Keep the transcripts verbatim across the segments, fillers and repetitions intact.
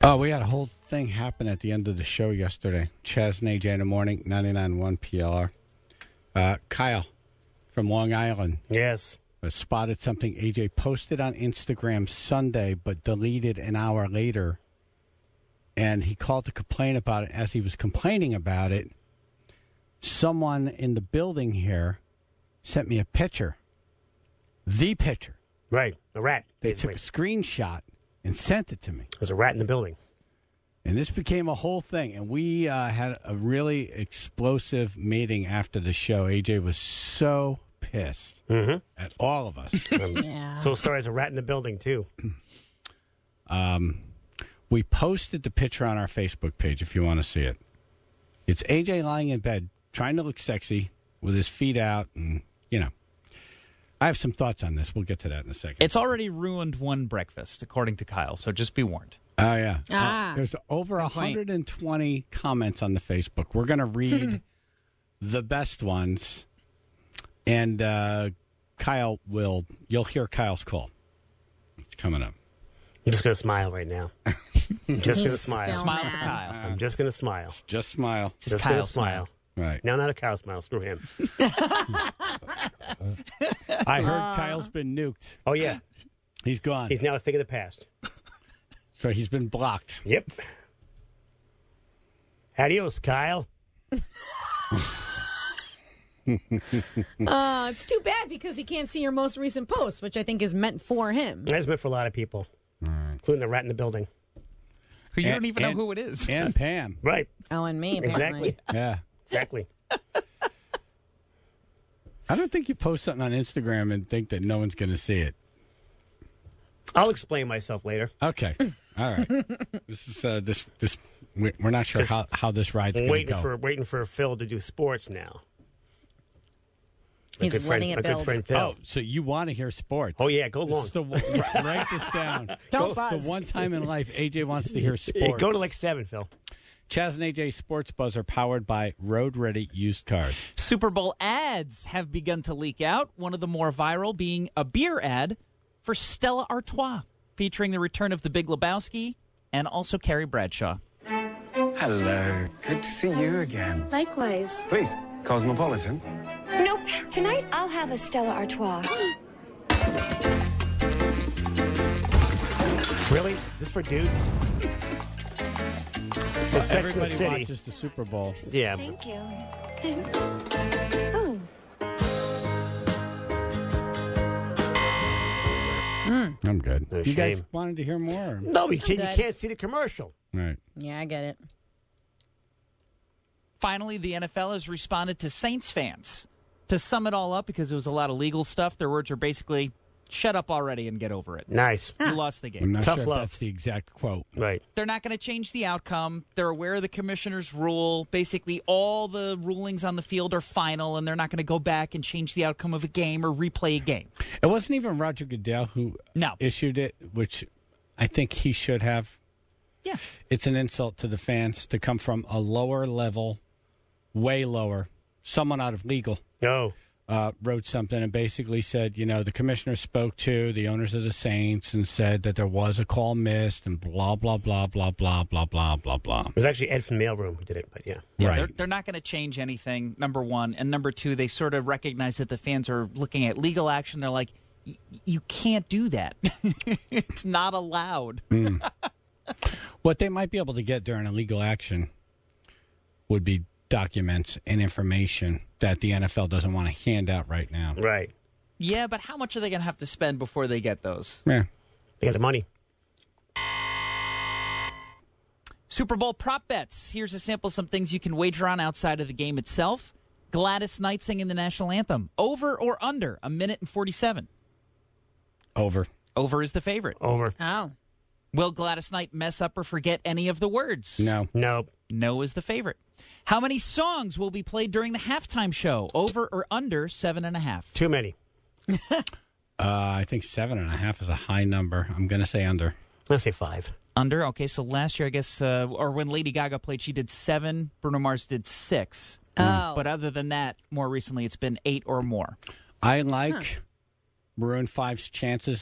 Oh, we had a whole thing happen at the end of the show yesterday. Chaz and A J in the morning, ninety-nine point one P L R. Uh, Kyle from Long Island. Yes. Uh, spotted something A J posted on Instagram Sunday, but deleted an hour later. And he called to complain about it. As he was complaining about it, someone in the building here sent me a picture. The picture. Right. A rat, They basically. took a screenshot and sent it to me. There's a rat in the building. And this became a whole thing. And we uh, had a really explosive meeting after the show. A J was so pissed Mm-hmm. at all of us. I'm Yeah. so sorry, there's a rat in the building, too. um, we posted the picture on our Facebook page if you want to see it. It's A J lying in bed, trying to look sexy with his feet out. And, you know, I have some thoughts on this. We'll get to that in a second. It's already ruined one breakfast, according to Kyle, so just be warned. Oh, yeah. Ah. Uh, there's over Good point. one hundred twenty comments on the Facebook. We're going to read the best ones. And uh, Kyle will, you'll hear Kyle's call. It's coming up. I'm just going to smile right now. I'm just going to He's smile. still Smile for mad. Kyle. I'm just going to smile. Just smile. It's Just Kyle going to smile. smile. Right. No, not a cow smile. Screw him. I heard Kyle's been nuked. Oh, yeah. He's gone. He's now a thing of the past. So he's been blocked. Yep. Adios, Kyle. Uh, it's too bad because he can't see your most recent post, which I think is meant for him. That's meant for a lot of people, including the rat in the building. Who you And- don't even and- know who it is. And Pam. Right. Oh, and me, apparently. Exactly. Yeah. Exactly. I don't think you post something on Instagram and think that no one's going to see it. I'll explain myself later. Okay. All right. This is uh, this this we- we're not sure how, how this ride's I'm going to waiting go. for waiting for Phil to do sports now. My He's good friend, letting it my build. good friend Phil. Oh, so you want to hear sports? Oh, yeah, go This long. is the one- write this down. Don't This buzz. is the one time in life A J wants to hear Yeah, sports. go to like seven, Phil. Chaz and A J Sports Buzz are powered by Road Ready Used Cars. Super Bowl ads have begun to leak out, one of the more viral being a beer ad for Stella Artois, featuring the return of the Big Lebowski and also Carrie Bradshaw. Hello. Good to see you again. Likewise. Please, Cosmopolitan. Nope. Tonight I'll have a Stella Artois. Really? This for dudes? The Sex and the Everybody City. watches the Super Bowl. Yeah. Thank you. Thanks. Oh. I'm good. No you guys shame. wanted to hear more? No, you can't, you good. can't see the commercial. Right. Yeah, I get it. Finally, the N F L has responded to Saints fans. To sum it all up, because it was a lot of legal stuff, their words are basically, shut up already and get over it. Nice. You lost the I'm game. not Tough sure if love. that's the exact quote. Right. They're not going to change the outcome. They're aware of the commissioner's rule. Basically, all the rulings on the field are final, and they're not going to go back and change the outcome of a game or replay a game. It wasn't even Roger Goodell who No. issued it, which I think he should have. Yeah. It's an insult to the fans to come from a lower level, way lower, someone out of legal. Oh. Uh, wrote something and basically said, you know, the commissioner spoke to the owners of the Saints and said that there was a call missed and blah, blah, blah, blah, blah, blah, blah, blah, blah. It was actually Ed from the mailroom who did it, but yeah. Yeah, Right. they're, they're not going to change anything, number one. And number two, they sort of recognize that the fans are looking at legal action. They're like, "Y- you can't do that. It's not allowed. What they might be able to get during a legal action would be documents and information that the N F L doesn't want to hand out right now. Right. Yeah, but how much are they going to have to spend before they get those? Yeah. They got the money. Super Bowl prop bets. Here's a sample of some things you can wager on outside of the game itself. Gladys Knight singing the national anthem. Over or under a minute and forty-seven? Over. Over is the favorite. Over. Oh. Will Gladys Knight mess up or forget any of the words? No. Nope. No is the favorite. How many songs will be played during the halftime show? Over or under seven and a half? Too many. Uh, I think seven and a half is a high number. I'm going to say under. Let's say five. Under. Okay, so last year, I guess, uh, or when Lady Gaga played, she did seven. Bruno Mars did six. Oh. But other than that, more recently, it's been eight or more. I like Maroon five's chances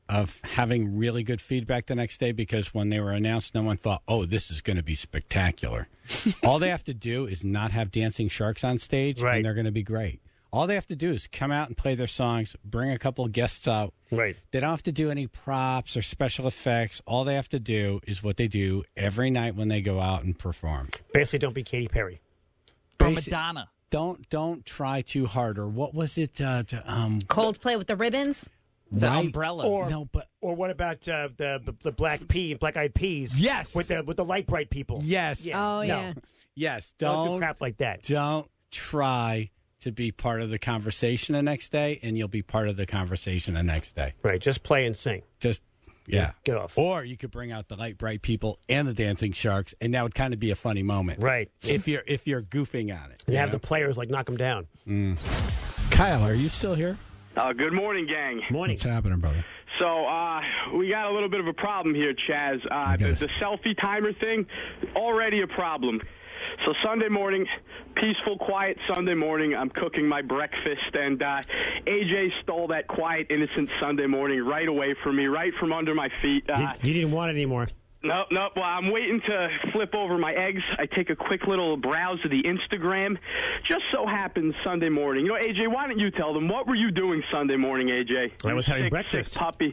of having really good feedback the next day because when they were announced, no one thought, oh, this is going to be spectacular. All they have to do is not have Dancing Sharks on stage, Right. and they're going to be great. All they have to do is come out and play their songs, bring a couple of guests out. Right. They don't have to do any props or special effects. All they have to do is what they do every night when they go out and perform. Basically, don't be Katy Perry. Or Basi- Madonna. Don't don't try too hard. Or what was it? Uh, to, um, Coldplay with the ribbons. The right? umbrellas. Or- No, but Or what about uh, the the black pea, black eyed peas? Yes. with the with the light bright people. yes, Yeah. Oh, No. yeah. yes. Don't, Don't do crap like that. don't try to be part of the conversation the next day, and you'll be part of the conversation the next day. Right, just play and sing. Just yeah, Get off. Or you could bring out the light bright people and the Dancing Sharks, and that would kind of be a funny moment, Right. If you're if you're goofing on it. And you have know? the players like knock them down. Kyle, are you still here? Uh, good morning, gang. Morning. What's happening, brother? So uh, we got a little bit of a problem here, Chaz. Uh, the, Okay. the selfie timer thing, already a problem. So Sunday morning, peaceful, quiet Sunday morning, I'm cooking my breakfast, and uh, A J stole that quiet, innocent Sunday morning right away from me, right from under my feet. You, Uh, you didn't want it anymore. Nope, nope. Well, I'm waiting to flip over my eggs. I take a quick little browse of the Instagram. Just so happens Sunday morning. You know, A J, why don't you tell them? What were you doing Sunday morning, A J? I was having Sick, breakfast. Sick puppy.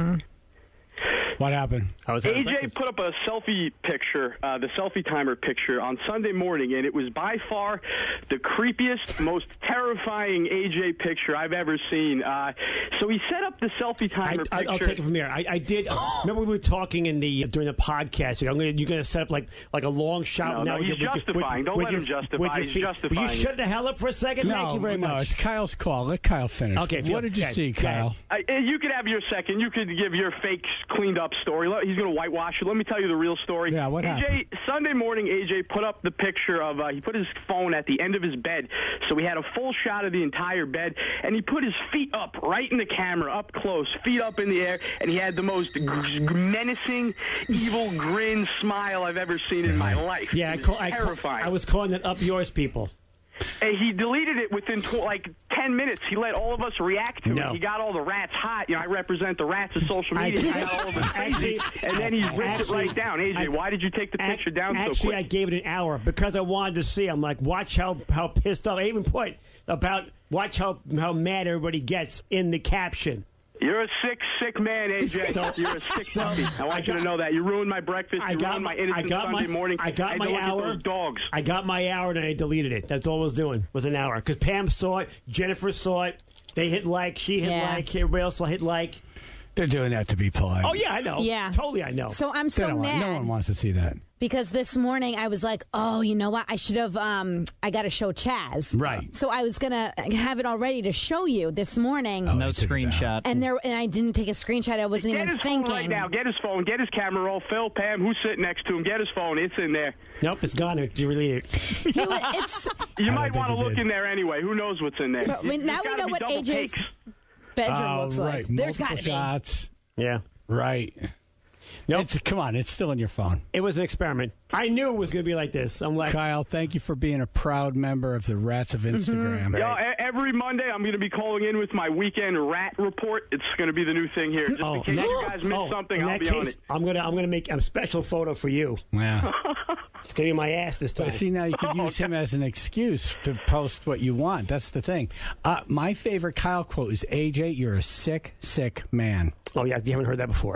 What happened? I was A having J breakfast. put up a selfie picture, uh, the selfie timer picture, on Sunday morning, and it was by far the creepiest, most terrifying A J picture I've ever seen. Uh, so he set up the selfie I, timer I, picture. I'll take it from here. I, I did. Remember we were talking in the during the podcast. I'm gonna, you're going to set up like like a long shot. No, now no, with he's your- with your- justifying. Don't with let your- him justify. with your He's feet. Will justifying you it. shut the hell up for a second? No, Thank you very no, much. it's Kyle's call. Let Kyle finish. Okay, Phil, what did you go see, ahead, go Kyle? ahead. Uh, you could have your second. You could give your fake, cleaned up story. Let- He's going to whitewash it. Let me tell you the real story. Yeah, what A J, happened? Sunday morning, A J put up the picture of, uh, he put his phone at the end of his bed. So we had a full shot of the entire bed. And he put his feet up right in the camera, up close, feet up in the air. And he had the most g- menacing, evil grin smile I've ever seen in my life. Yeah, I, It was call, I, call, terrifying. I was calling it up yours, people. And he deleted it within tw- like ten minutes. He let all of us react to No. it. He got all the rats hot. You know, I represent the rats of social I- media. He got all of us crazy, Actually- and then he ripped actually- it right down. A J, I- why did you take the picture Ac- down so Actually, I quick? gave it an hour because I wanted to see. I'm like, watch how how pissed off. I even put about watch how how mad everybody gets in the caption. You're a sick, sick man, A J. So- You're a sick so puppy. I want I you got- to know that. You ruined my breakfast. I You got ruined my, my innocent I got Sunday my, morning. I got had my to look hour. At those dogs. I got my hour and I deleted it. That's all I was doing. Was an hour because Pam saw it, Jennifer saw it. They hit like, she hit Yeah. like, everybody else hit like. They're doing that to be polite. Oh yeah, I know. Yeah. totally, I know. So I'm They so don't want- mad. no one wants to see that. Because this morning I was like, oh, you know what? I should have, um, I got to show Chaz. Right. So I was going to have it all ready to show you this morning. No I took it down. screenshot. And there, and I didn't take a screenshot. I wasn't Get even his thinking. phone right now. Get his phone. Get his camera roll. Phil, Pam, who's sitting next to him? Get his phone. It's in there. nope, it's gone. You deleted it. He wa- it's, You I might don't want to think he look did. in there anyway. Who knows what's in there? But we- It's now we gotta know be what double A J's takes. bedroom Oh, looks right. like. There's Multiple got to be. shots. Yeah. Right. Nope. It's, come on, it's still in your phone. It was an experiment. I knew it was going to be like this. I'm like, Kyle, thank you for being a proud member of the Rats of Instagram. Yo, e- every Monday I'm going to be calling in with my weekend rat report. It's going to be the new thing here. Just oh, in case that- you guys missed oh, something, in I'll that be case, on it. I'm gonna I'm gonna make a special photo for you. Yeah. It's gonna be my ass this time. But see, now you could use him as an excuse to post what you want. That's the thing. Uh, my favorite Kyle quote is, A J, you're a sick, sick man. Oh yeah, you haven't heard that before.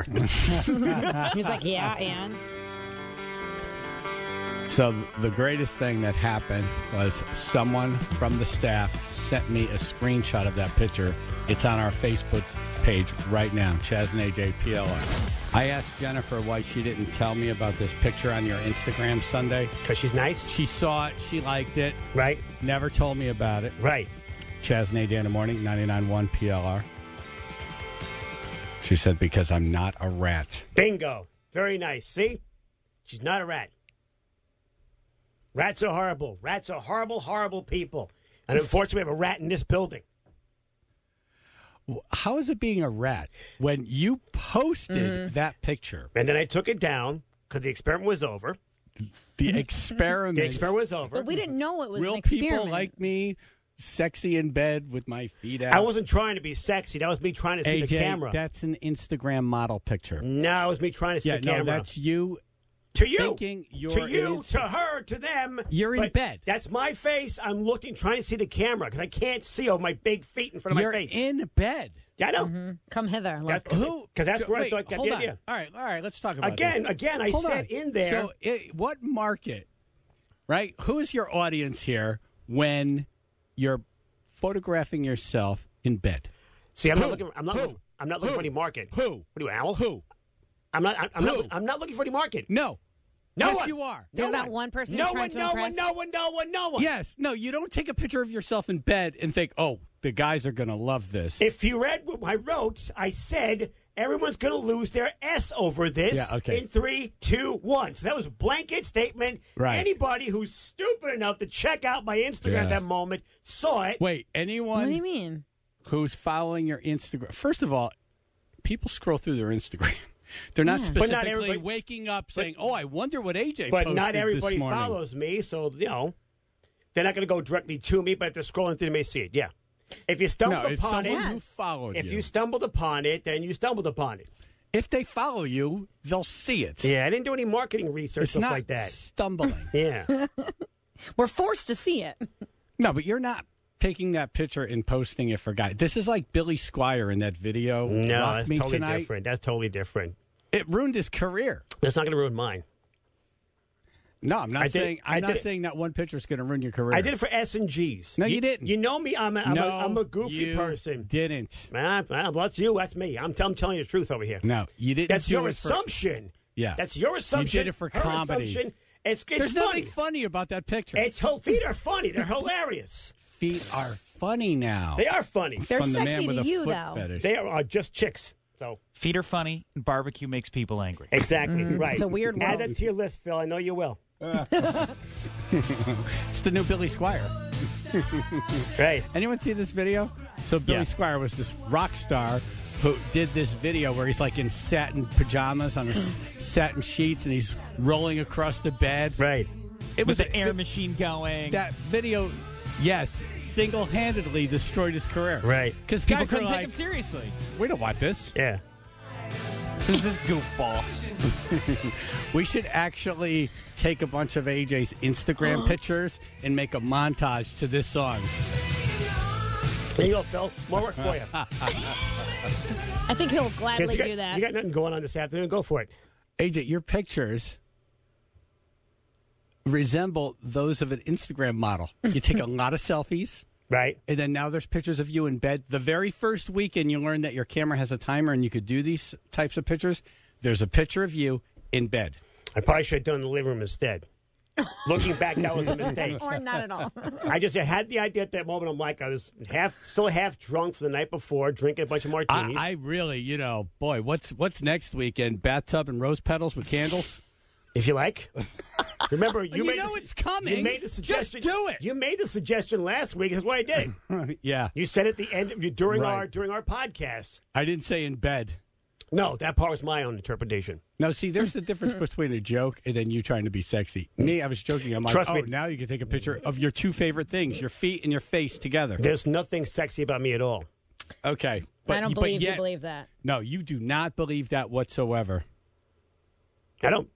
He's like, yeah, and. So th- the greatest thing that happened was someone from the staff sent me a screenshot of that picture. It's on our Facebook page right now, Chaz and A J P L R. I asked Jennifer why she didn't tell me about this picture on your Instagram Sunday. Because she's nice, She saw it. She liked it. right? Never told me about it. Right. Chaz and A J in the morning, ninety-nine point one P L R. She said, because I'm not a rat. Bingo. Very nice. See? She's not a rat. Rats are horrible. Rats are horrible, horrible people. And unfortunately, we have a rat in this building. How is it being a rat when you posted that picture? And then I took it down because the experiment was over. The experiment. The experiment was over. But we didn't know it was Real an experiment. people like me sexy in bed with my feet out. I wasn't trying to be sexy. That was me trying to see A J, the camera. that's an Instagram model picture. No, it was me trying to see Yeah, the no, camera. that's you. To you, thinking you're to you, in- to her, to them. You're in But bed. That's my face. I'm looking, trying to see the camera because I can't see over my big feet in front of You're my face. in bed. Yeah, I know. Mm-hmm. Come hither. Look. That's Who? Because that's so, where wait, I thought got hold the on. idea. All right, all right. Let's talk about Again, this. again, I Hold said on. in there. So, it, what market? Right? Who is your audience here when you're photographing yourself in bed? See, I'm Who? not looking. I'm not. Who? Looking, I'm not looking Who? for any market. Who? What are you, owl? Who? I'm not. I'm, I'm Who? not. I'm not looking for any market. No. No yes, one. you are. There's no not one person No you're trying one. to No one. impress? No one. No one. No one. Yes. No, you don't take a picture of yourself in bed and think, oh, the guys are going to love this. If you read what I wrote, I said everyone's going to lose their S over this. Yeah, okay. In three, two, one. So that was a blanket statement. Right. Anybody who's stupid enough to check out my Instagram Yeah. at that moment saw it. Wait, anyone What do you mean? who's following your Instagram? First of all, people scroll through their Instagram. They're not Yeah. But not specifically everybody- waking up saying, "Oh, I wonder what A J But posted not everybody this morning." follows me, so you know they're not going to go directly to me. But if they're scrolling through, they may see it. Yeah. If you stumbled No, it's upon someone it, who followed if you. you stumbled upon it, then you stumbled upon it. If they follow you, they'll see it. Yeah, I didn't do any marketing research It's stuff not like that. stumbling. Yeah. We're forced to see it. No, but you're not taking that picture and posting it for guys. This is like Billy Squire in that video. No, Rock that's Me totally Tonight. different. That's totally different. It ruined his career. That's not going to ruin mine. No, I'm not I did- saying. I I'm not did- saying that one picture is going to ruin your career. I did it for S and G's. No, you didn't. You know me. I'm a, I'm, no, a, I'm a goofy you person. Didn't. Ah, well, that's you. That's me. I'm, t- I'm telling you the truth over here. No, you didn't. That's do your it for- assumption. Yeah. That's your assumption. You did it for Her comedy. assumption. It's, it's There's funny. nothing funny about that picture. It's whole feet are funny. They're hilarious. Feet are funny now. They are funny. They're From the man sexy with to a you, foot though. fetish. They are uh, just chicks. So Feet are funny, and barbecue makes people angry. exactly right. It's a weird Add world. that to your list, Phil. I know you will. It's the new Billy Squire. Right. Anyone see this video? So Billy Yeah. Squire was this rock star who did this video where he's like in satin pajamas on a s- satin sheets and he's rolling across the bed. Right. It With was the a- air machine going. That video, yes, single-handedly destroyed his career. Right. Because People guys are couldn't take like, him seriously. we don't want this. Yeah. Who's this goofball? We should actually take a bunch of A J's Instagram pictures and make a montage to this song. There you go, Phil. More work for you. I think he'll gladly you got, do that. You got nothing going on this afternoon. Go for it. A J, your pictures resemble those of an Instagram model. You take a lot of selfies, Right. and then now there's pictures of you in bed. The very first weekend you learned that your camera has a timer and you could do these types of pictures, there's a picture of you in bed. I probably should have done the living room instead. Looking back, that was a mistake. Or not at all. I just I had the idea at that moment. I'm like, I was half, still half drunk for the night before, drinking a bunch of I, martinis. I really, you know, boy, what's what's next weekend? Bathtub and rose petals with candles? if you like. Remember, you, You made know the, it's coming. You made the Just suggestion. do it. You made the suggestion last week. That's why I did it. Yeah. You said at the end of, during Right. our during our podcast. I didn't say in bed. No, that part was my own interpretation. No, see, there's the difference between a joke and then you trying to be sexy. Me, I was joking. I'm like, Trust oh, me. now you can take a picture of your two favorite things, your feet and your face together. There's nothing sexy about me at all. Okay. I don't but believe yet- you believe that. No, you do not believe that whatsoever. I don't.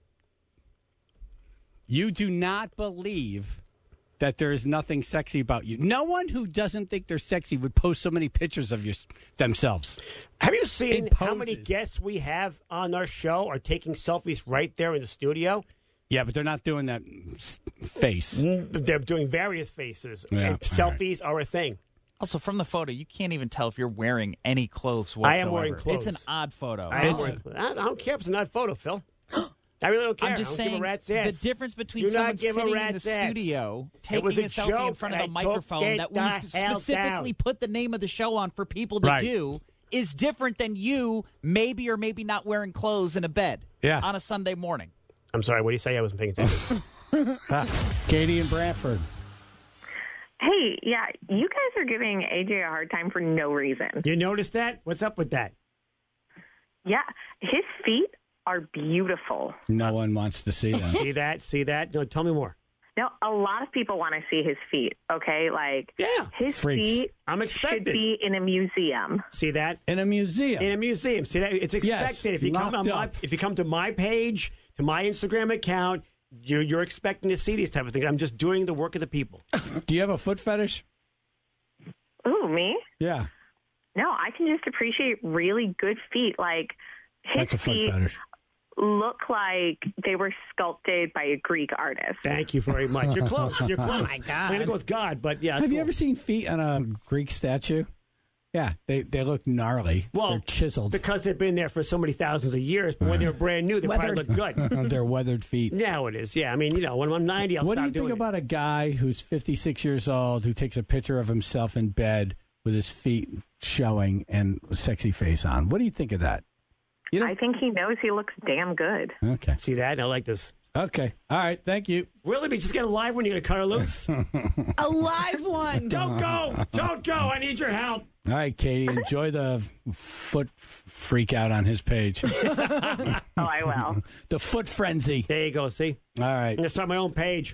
You do not believe that there is nothing sexy about you. No one who doesn't think they're sexy would post so many pictures of your, themselves. Have you seen In how many poses. guests we have on our show are taking selfies right there in the studio? Yeah, but they're not doing that s- face. They're doing various faces. Yeah, and all right. selfies are a thing. Also, from the photo, you can't even tell if you're wearing any clothes I whatsoever. am wearing It's an clothes. odd photo. I, am It's- wearing- I I don't care if it's an odd photo, Phil. I really don't care. I'm just I don't give saying a rat's the ass. difference between Do not someone give a sitting in the rat's ass. studio, It taking was a a selfie in joke, front of and a I took microphone it that the we hell specifically down. put the name of the show on for people to Right. do is different than you maybe or maybe not wearing clothes in a bed Yeah. on a Sunday morning. I'm sorry, what do you say? I wasn't paying attention. Katie and Bradford. Hey, yeah, you guys are giving A J a hard time for no reason. You noticed that? What's up with that? Yeah, his feet are beautiful. No one wants to see them. See that? See that? No, tell me more. No, a lot of people want to see his feet, okay? Like, Yeah. his Freaks. feet I'm should expected. be in a museum. See that? In a museum. In a museum. See that? It's expected. Yes, if you come locked on my, up. if you come to my page, to my Instagram account, you're, you're expecting to see these type of things. I'm just doing the work of the people. Do you have a foot fetish? Ooh, me? Yeah. No, I can just appreciate really good feet. Like, his That's a foot feet fetish. look like they were sculpted by a Greek artist. Thank you very much. You're close. You're close. Oh, my God. I'm going to go with God, but yeah. Have cool. you ever seen feet on a Greek statue? Yeah, they they look gnarly. Well, they're chiseled. because they've been there for so many thousands of years, but when they were brand new, they probably look good. They're weathered feet. Now it is. Yeah, I mean, you know, when I'm ninety, I'll What do stop you think doing about a guy who's fifty-six years old who takes a picture of himself in bed with his feet showing and a sexy face on? What do you think of that? You know? I think he knows he looks damn good. Okay. it. See that? I like this. Okay. All right. Thank you. Really? We just get a live one? You're going to cut her loose? A live one. Don't go. Don't go. I need your help. All right, Katie. Enjoy the foot freak out on his page. Oh, I will. The foot frenzy. There you go. See? All I'm right. going to start my own page.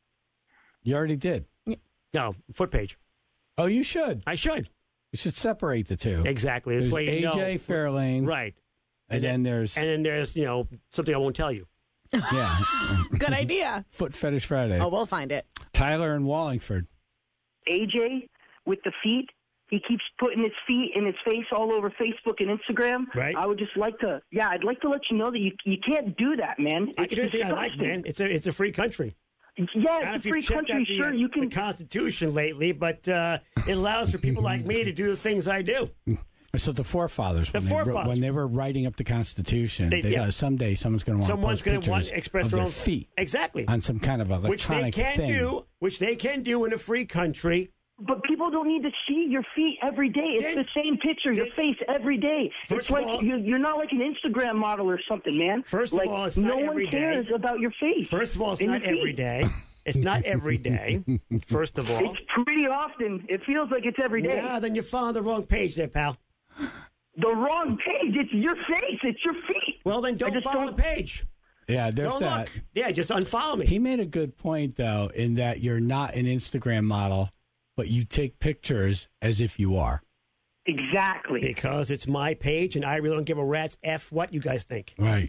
You already did. No, foot page. Oh, you should. I should. You should separate the two. Exactly. This There's way you A J know. Fairlane. Right. And then there's, And then there's, you know, something I won't tell you. yeah, Good idea. Foot Fetish Friday. Oh, we'll find it. Tyler in Wallingford. A J with the feet. He keeps putting his feet in his face all over Facebook and Instagram. Right. I would just like to, yeah, I'd like to let you know that you you can't do that, man. I It's can do anything I like, disgusting. man. It's a, it's a free country. Yeah, And it's if a free you've checked out country. the, Sure, uh, you can. the Constitution lately, but uh, it allows for people like me to do the things I do. So the forefathers, The when, They, wrote, forefathers. when they were writing up the Constitution, They- they, yeah. uh, someday someone's going to want Someone's to going post to want pictures to express of their their own feet Exactly. on some kind of Which they electronic can thing. do, which they can do in a free country. But people don't need to see your feet every day. It's Then- the same picture, your face every day. First it's of like all- you're, you're not like an Instagram model or something, man. First of like, all, it's no not one every day. cares about your face. First of all, it's and not your feet. every day. It's not every day. First of all. It's pretty often. It feels like it's every day. Yeah, then you found the wrong page there, pal. The wrong page. It's your face. It's your feet. Well, then don't just follow don't- the page. Yeah, there's Don't that. look. Yeah, just unfollow me. He made a good point, though, in that you're not an Instagram model, but you take pictures as if you are. Exactly. Because it's my page, and I really don't give a rat's F what you guys think. Right.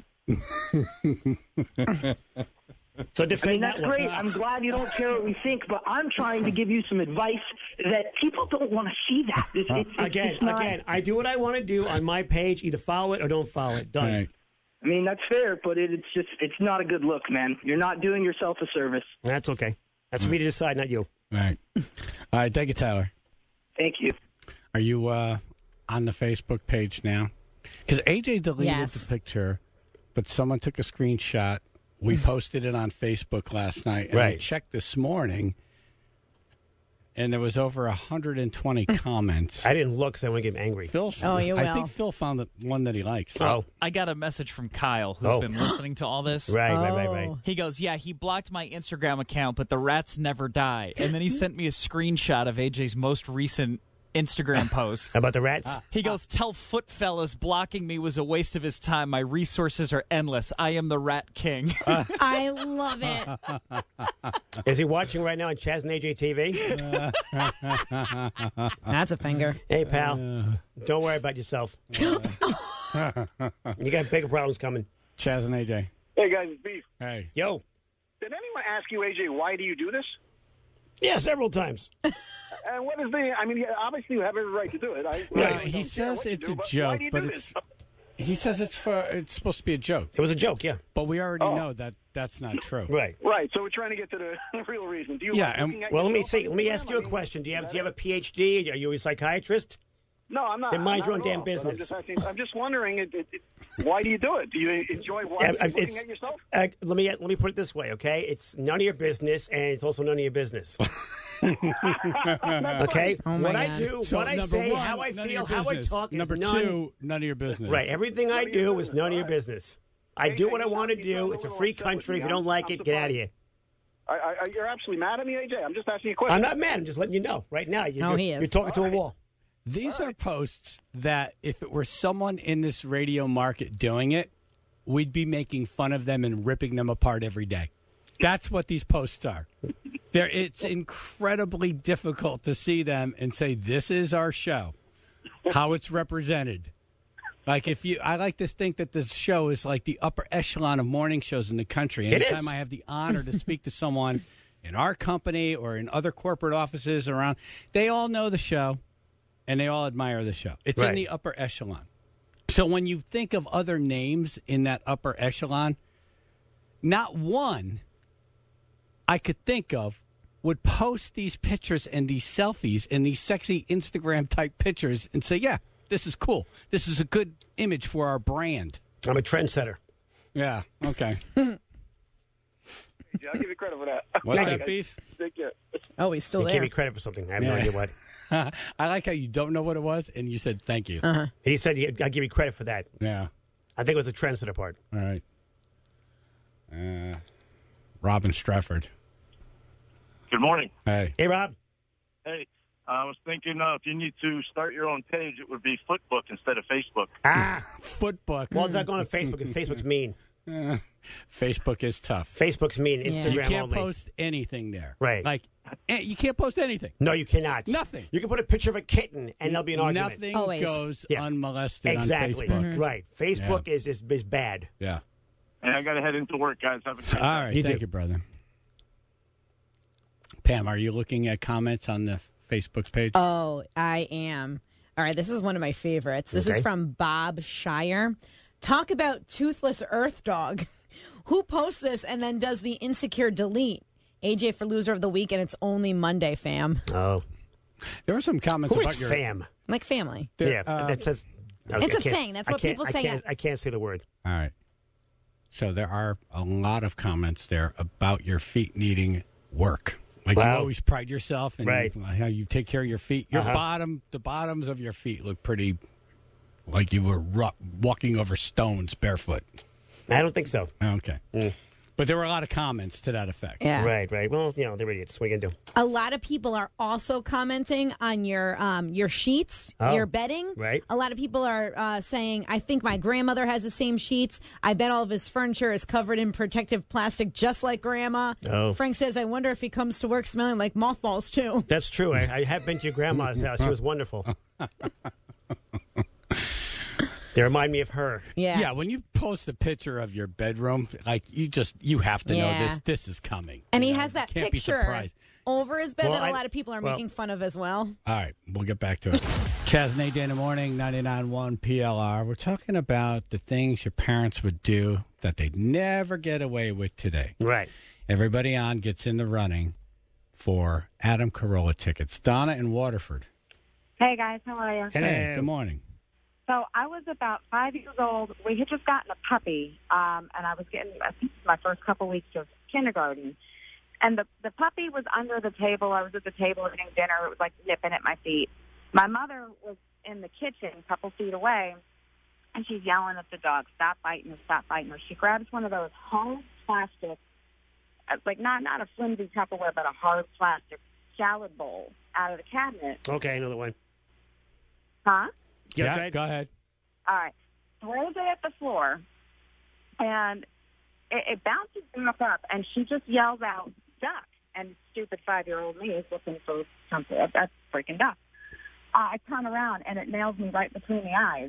So I defend mean, that's that one. great. I'm glad you don't care what we think, but I'm trying to give you some advice that people don't want to see that. It's, it's, it's Again, just not- again, I do what I want to do on my page. Either follow it or don't follow it. Done. Right. I mean, that's fair, but it, it's just, it's not a good look, man. You're not doing yourself a service. That's okay. That's for me to decide, not you. Right. All right. Thank you, Tyler. Thank you. Are you uh, on the Facebook page now? Because A J deleted Yes. the picture, but someone took a screenshot. We posted it on Facebook last night, and I Right. checked this morning, and there was over one hundred twenty comments. I didn't look, so I wouldn't get angry. Phil, Oh, you I will. think Phil found the one that he likes. Oh, I got a message from Kyle, who's Oh. been listening to all this. right, right, right, right. Oh. He goes, yeah, he blocked my Instagram account, but the rats never die. And then he sent me a screenshot of A J's most recent Instagram post. How about the rats? He goes, tell foot fellas blocking me was a waste of his time. My resources are endless. I am the rat king. I love it. Is he watching right now on Chaz and A J T V? That's a finger. Hey, pal, don't worry about yourself. You got bigger problems coming. Chaz and A J. Hey, guys, it's Beef. Hey. Yo. Did anyone ask you, A J, why do you do this? Yeah, several times. And what is the, I mean, yeah, obviously you have every right to do it. I, No, I he don't care says what you it's do, a but why joke, do you but do it's this? he says it's for it's supposed to be a joke. It was a joke, yeah. But we already Oh. know that that's not true. Right. Right, so we're trying to get to the real reason. Do you Yeah, like and- looking at Well, let me yourself see. on Let me Instagram? ask you I a mean, question. Do you have is do you have that a P H D? Are you a psychiatrist? No, I'm not. Then mind I'm your own not damn at all, but business. I'm just, asking, I'm just wondering, it, it, it, why do you do it? Do you enjoy watching, Yeah, looking it's- at yourself? Uh, let me let me put it this way, okay? It's none of your business, and it's also none of your business. Okay, Oh, my what I God. do, So what I number say, one, how I none of feel, your how I business. talk is Number none. two, none of your business. Right, everything I None of your do is business, none of your all right. business. I do what I want to do. It's a free country. If you don't like it, get out of here. I, I, you're absolutely mad at me, A J? I'm just asking you a question. I'm not mad. I'm just letting you know right now. You're, No, you're, he is. You're talking to a wall. These are posts that if it were someone in this radio market doing it, we'd be making fun of them and ripping them apart every day. That's what these posts are. They're, it's incredibly difficult to see them and say, this is our show, how it's represented. Like if you, I like to think that this show is like the upper echelon of morning shows in the country. It Anytime is. I have the honor to speak to someone in our company or in other corporate offices around, they all know the show and they all admire the show. It's Right. in the upper echelon. So when you think of other names in that upper echelon, not one I could think of would post these pictures and these selfies and these sexy Instagram type pictures and say, yeah, this is cool. This is a good image for our brand. I'm a trendsetter. Yeah. Okay. Yeah, I'll give you credit for that. What's Thank that, you. Beef? Take care. Oh, he's still He there. gave me credit for something. I have no Yeah. idea what. I like how you don't know what it was and you said thank you. Uh-huh. He said, I'll give you credit for that. Yeah. I think it was the trendsetter part. All right. Uh, Robin Strafford. Good morning. Hey. Hey, Rob. Hey, I was thinking uh, if you need to start your own page, it would be Footbook instead of Facebook. Ah, Footbook. well, it's not going on Facebook because Facebook's mean. Uh, Facebook is tough. Facebook's mean. Yeah. Instagram You can't only. post anything there. Right. Like, eh, you can't post anything. No, you cannot. Nothing. You can put a picture of a kitten and there'll be an argument. Nothing Always. goes Yeah. unmolested Exactly. on Facebook. Right. Facebook is, is is bad. Yeah. And I got to head into work, guys. Have a good All right. You Thank too. you, brother. Pam, are you looking at comments on the Facebook page? Oh, I am. All right, this is one of my favorites. This Okay. is from Bob Shire. Talk about toothless earth dog. Who posts this and then does the insecure delete? A J for loser of the week, and it's only Monday, fam. Oh. There were some comments Who about is your fam? Like family. There- yeah, uh, that says. okay, It's I a can't- thing. That's I what can't- people I say. Can't, I can't say the word. All right. So there are a lot of comments there about your feet needing work. Like you Wow. always pride yourself in Right. how you take care of your feet. Your Uh-huh. bottom, the bottoms of your feet look pretty like you were ru- walking over stones barefoot. I don't think so. Okay. Mm. But there were a lot of comments to that effect. Yeah. Right, right. Well, you know, they're idiots. What are you going to do? A lot of people are also commenting on your um, your sheets, Oh, your bedding. right. A lot of people are uh, saying, I think my grandmother has the same sheets. I bet all of his furniture is covered in protective plastic just like grandma. Oh. Frank says, I wonder if he comes to work smelling like mothballs, too. That's true. I, I have been to your grandma's house. She was wonderful. They remind me of her. Yeah. Yeah, when you post a picture of your bedroom, like you just you have to know Yeah. this this is coming. And You he know, has that you can't be picture surprised. over his bed Well, that a I- lot of people are well- making fun of as well. All right, we'll get back to it. Chaz and A J in the morning, ninety-nine point one P L R. We're talking about the things your parents would do that they'd never get away with today. Right. Everybody on gets in the running for Adam Carolla tickets. Donna in Waterford. Hey guys, how are you? Hey, good morning. So I was about five years old. We had just gotten a puppy, um, and I was getting I think my first couple weeks of kindergarten. And the the puppy was under the table. I was at the table eating dinner. It was like nipping at my feet. My mother was in the kitchen, a couple feet away, and she's yelling at the dog, "Stop biting her! Stop biting her!" She grabs one of those hard plastic, uh, like not not a flimsy Tupperware, but a hard plastic salad bowl out of the cabinet. Okay, I know the one. Huh? Yeah, Yeah, go ahead. go ahead. All right. Throws it at the floor, and it, it bounces back up, and she just yells out, "Duck!" And stupid five-year-old me is looking for something. That's freaking duck. Uh, I turn around, and it nails me right between the eyes.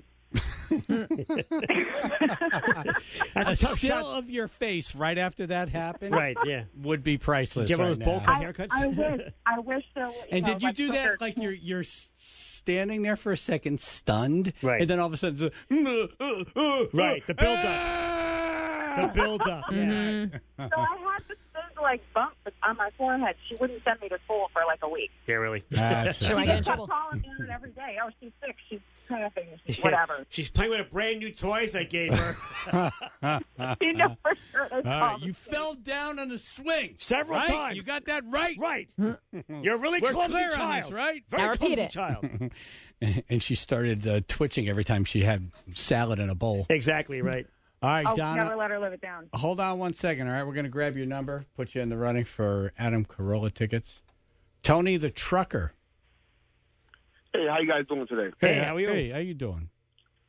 That's A a tough still shot. of your face right after that happened Right, yeah. would be priceless Give one right of those bowl now. cut I, haircuts. I wish. I wish there. were, You And know, did you like do quicker- that like you're you're s- standing there for a second stunned, Right. and then all of a sudden, it's a- Right, the build-up. Ah! The build-up. Mm-hmm. So I had this big like bump on my forehead. She wouldn't send me to school for like a week. Yeah, really. That's Sure, I She get in kept trouble. calling me on it every day. Oh, she's sick. She's coughing. Whatever. She's playing with a brand new toys I gave her. You know for sure. That's All all right, you fell down on the swing Several right? times. You got that right, Right. You're a really We're clumsy clear on child. this, right? Very Now repeat clumsy it. child. And she started uh, twitching every time she had salad in a bowl. Exactly right. All right, Oh, Donna. never let her live it down. Hold on one second, all right? We're going to grab your number, put you in the running for Adam Carolla tickets. Tony the Trucker. Hey, how you guys doing today? Hey, how are you? Hey, how you doing?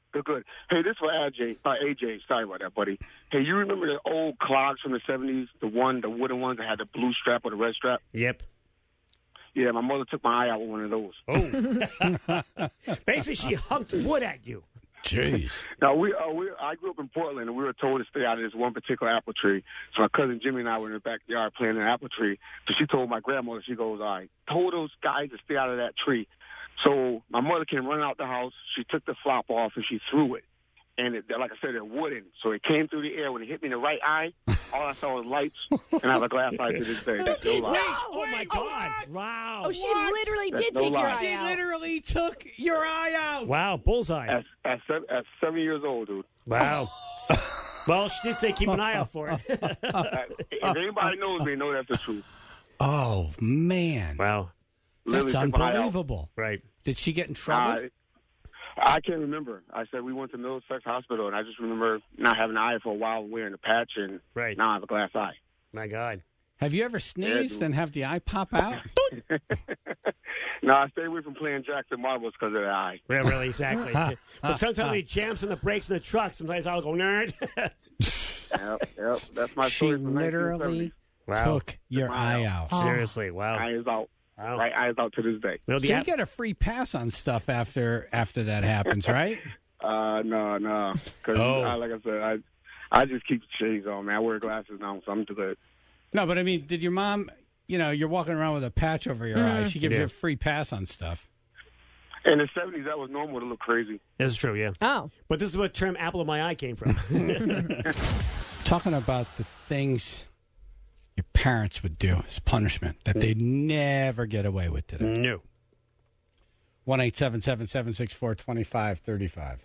Good, good. Hey, this for A J. Uh, A J, sorry about that, buddy. Hey, you remember the old clogs from the seventies? The one, the wooden ones that had the blue strap or the red strap? Yep. Yeah, my mother took my eye out with one of those. Oh. Basically, she hunked wood at you. Jeez. Now, we, uh, we, I grew up in Portland, and we were told to stay out of this one particular apple tree. So my cousin Jimmy and I were in the backyard playing an apple tree. So she told my grandmother, she goes, all right, told those guys to stay out of that tree. So my mother came running out the house. She took the flop off, and she threw it. And it, like I said, it wooden. So it came through the air. When it hit me in the right eye, all I saw was lights, and I have a glass eye to this day. That's no lie. Wait, oh, my God. Wow. Oh, she What? literally That's did no take your lie. eye She out. literally took your eye out. Wow, bullseye. At, at, seven, at seven years old, dude. Wow. Well, she did say keep an eye out for it. If anybody knows me, know that's the truth. Oh, man. Wow. That's Literally took my eye out. unbelievable. Right. Did she get in trouble? Uh, I can't remember. I said we went to Middlesex Hospital, and I just remember not having an eye for a while, wearing a patch, and Right. now I have a glass eye. My God. Have you ever sneezed dude. and have the eye pop out? No, I stay away from playing Jackson marbles because of the eye. Yeah, really, exactly. But sometimes he jams on the brakes in the truck. Sometimes I'll go, nerd. Yep, yep. That's my She story from literally Wow. took your eye out. Seriously, wow. Eye is out. Wow. Right eye is out to this day. Well, So the you app- get a free pass on stuff after after that happens, right? Uh, no, no. Because, Oh. like I said, I I just keep the shades on, man. I wear glasses now, so I'm good. No, but I mean, did your mom, you know, you're walking around with a patch over your eye. She gives Yeah. you a free pass on stuff. In the seventies, that was normal to look crazy. This is true, yeah. Oh. But this is what term apple of my eye came from. Talking about the things your parents would do as punishment that they'd never get away with today. No. one eight seven seven, seven six four, two five three five.